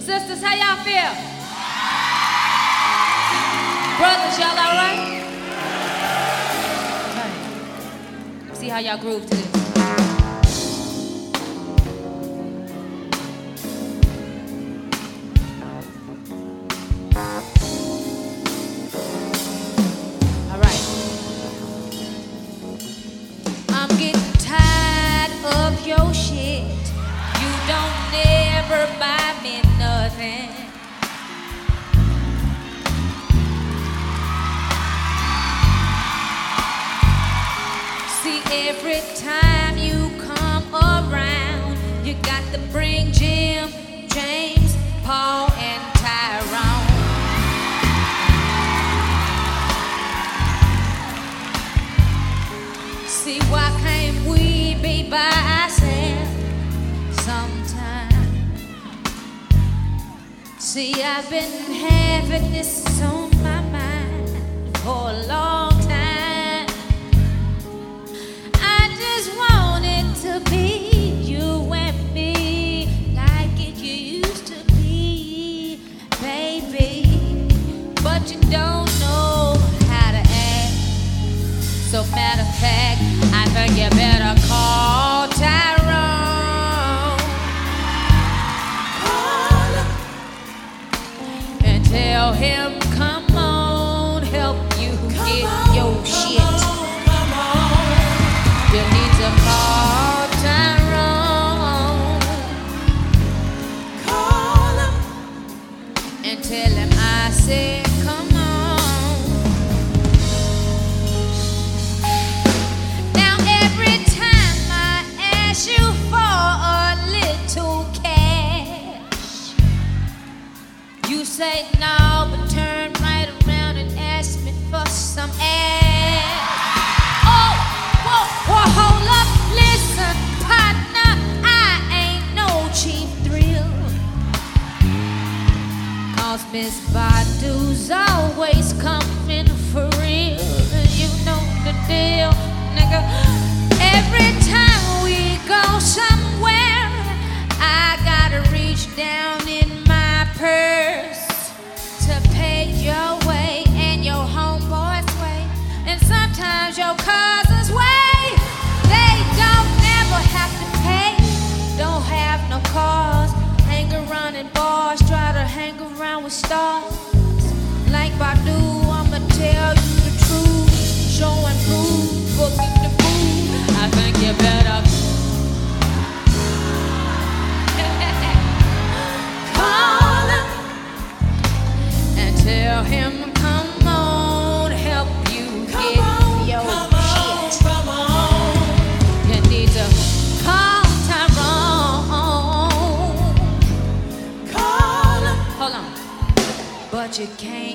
Sisters, how y'all feel? Brothers, y'all all right? Okay. See how y'all groove to this. All right. I'm getting tired of your shit. You don't never buy me nothing. See, every time you come around, you got to bring Jim, James, Paul, and Tyrone. See, why can't we be by ourselves sometime? See, I've been having this on my mind for a long time. I just want it to be you and me, like it used to be, baby. But you don't know how to act. So matter of fact, I think you better call Tyrone. Call him and tell him, come on, help you get your shit. You need to call Tyrone. Call him and tell him I said, come on. Now every time I ask you for a little cash, you say no, but turn right around and ask me for some ass. Oh, whoa, whoa, hold up, listen, partner, I ain't no cheap thrill. 'Cause Miss Badu's always coming for real. You know the deal, nigga. Every time we go somewhere, I gotta reach down in my purse to pay your way and your homeboy's way, and sometimes your cousin's way. They don't never have to pay, don't have no cars, hang around in bars, try to hang around with stars. Like Badu, I'ma tell you the truth, show and prove, forget the food. I think you better call him and tell him, come on, help you get your shit. You need to call Tyrone. Call him. Hold on. But you can't